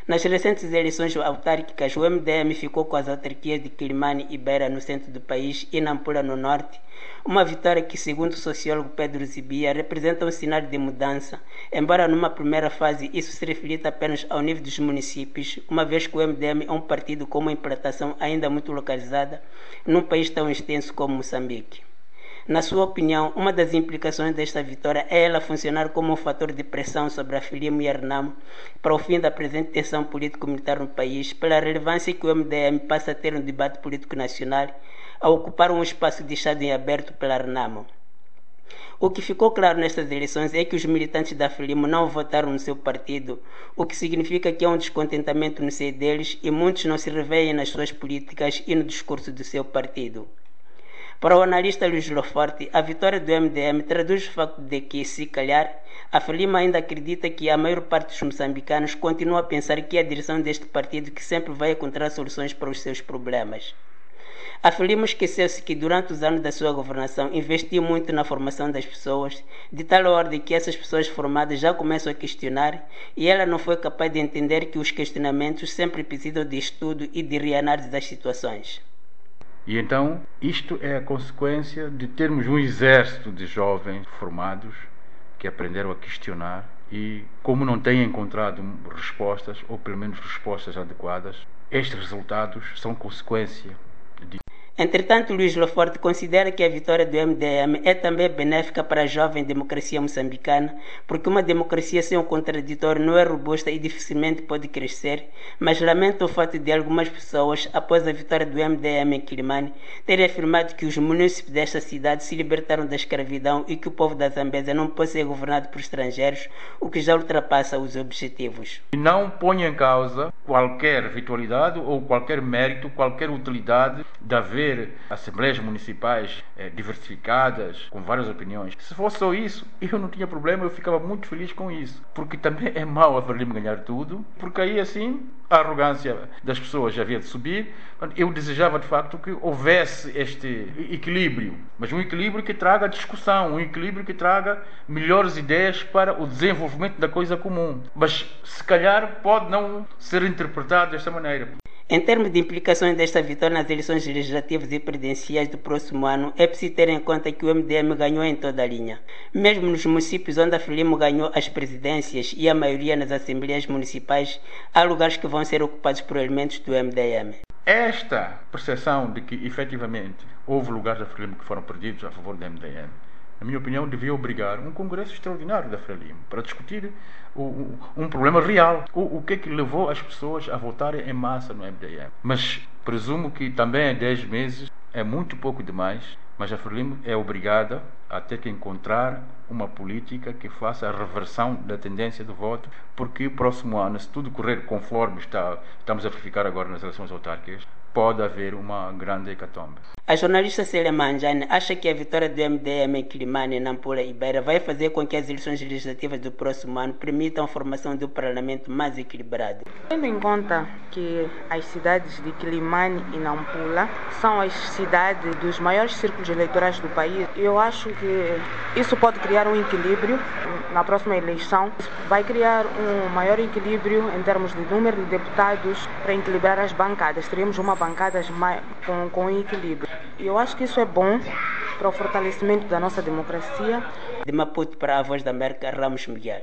Nas recentes eleições autárquicas, o MDM ficou com as autarquias de Quilimane e Beira no centro do país e Nampula no norte, uma vitória que, segundo o sociólogo Pedro Zibia, representa um sinal de mudança, embora numa primeira fase isso se reflita apenas ao nível dos municípios, uma vez que o MDM é um partido com uma implantação ainda muito localizada num país tão extenso como Moçambique. Na sua opinião, uma das implicações desta vitória é ela funcionar como um fator de pressão sobre a Frelimo e a Renamo para o fim da presente tensão político-militar no país, pela relevância que o MDM passa a ter no debate político nacional, a ocupar um espaço deixado em aberto pela Renamo. O que ficou claro nestas eleições é que os militantes da Frelimo não votaram no seu partido, o que significa que há um descontentamento no seio deles e muitos não se reveem nas suas políticas e no discurso do seu partido. Para o analista Luís Loforte, a vitória do MDM traduz o facto de que, se calhar, a Frelimo ainda acredita que a maior parte dos moçambicanos continua a pensar que é a direção deste partido que sempre vai encontrar soluções para os seus problemas. A Frelimo esqueceu-se que durante os anos da sua governação investiu muito na formação das pessoas, de tal ordem que essas pessoas formadas já começam a questionar e ela não foi capaz de entender que os questionamentos sempre precisam de estudo e de reanálise das situações. E então, isto é a consequência de termos um exército de jovens formados que aprenderam a questionar e, como não têm encontrado respostas, ou pelo menos respostas adequadas, estes resultados são consequência de... Entretanto, Luís Loforte considera que a vitória do MDM é também benéfica para a jovem democracia moçambicana, porque uma democracia sem um contraditório não é robusta e dificilmente pode crescer, mas lamenta o fato de algumas pessoas, após a vitória do MDM em Quilimane, terem afirmado que os munícipes desta cidade se libertaram da escravidão e que o povo da Zambésia não pode ser governado por estrangeiros, o que já ultrapassa os objetivos. E não põe em causa qualquer virtualidade ou qualquer mérito, qualquer utilidade de haver assembleias municipais diversificadas, com várias opiniões. Se fosse só isso, eu não tinha problema, eu ficava muito feliz com isso. Porque também é mau a Frelimo ganhar tudo, porque aí assim a arrogância das pessoas já havia de subir. Eu desejava de facto que houvesse este equilíbrio, mas um equilíbrio que traga discussão, um equilíbrio que traga melhores ideias para o desenvolvimento da coisa comum. Mas se calhar pode não ser interpretado desta maneira. Em termos de implicações desta vitória nas eleições legislativas e presidenciais do próximo ano, é preciso ter em conta que o MDM ganhou em toda a linha. Mesmo nos municípios onde a Frelimo ganhou as presidências e a maioria nas assembleias municipais, há lugares que vão ser ocupados por elementos do MDM. Esta percepção de que, efetivamente, houve lugares da Frelimo que foram perdidos a favor do MDM, na minha opinião, devia obrigar um congresso extraordinário da Frelimo para discutir um problema real. O que é que levou as pessoas a votarem em massa no MDM. Mas presumo que também em 10 meses é muito pouco demais, mas a Frelimo é obrigada a ter que encontrar uma política que faça a reversão da tendência do voto, porque o próximo ano, se tudo correr conforme estamos a verificar agora nas eleições autárquicas, pode haver uma grande hecatombe. A jornalista Célia Manjane acha que a vitória do MDM em Quilimane, Nampula e Beira vai fazer com que as eleições legislativas do próximo ano permitam a formação de um parlamento mais equilibrado. Tendo em conta que as cidades de Quilimane e Nampula são as cidades dos maiores círculos eleitorais do país, eu acho que isso pode criar um equilíbrio na próxima eleição. Vai criar um maior equilíbrio em termos de número de deputados para equilibrar as bancadas. Teremos uma bancada com equilíbrio. E eu acho que isso é bom para o fortalecimento da nossa democracia. De Maputo para a Voz da América, Ramos Miguel.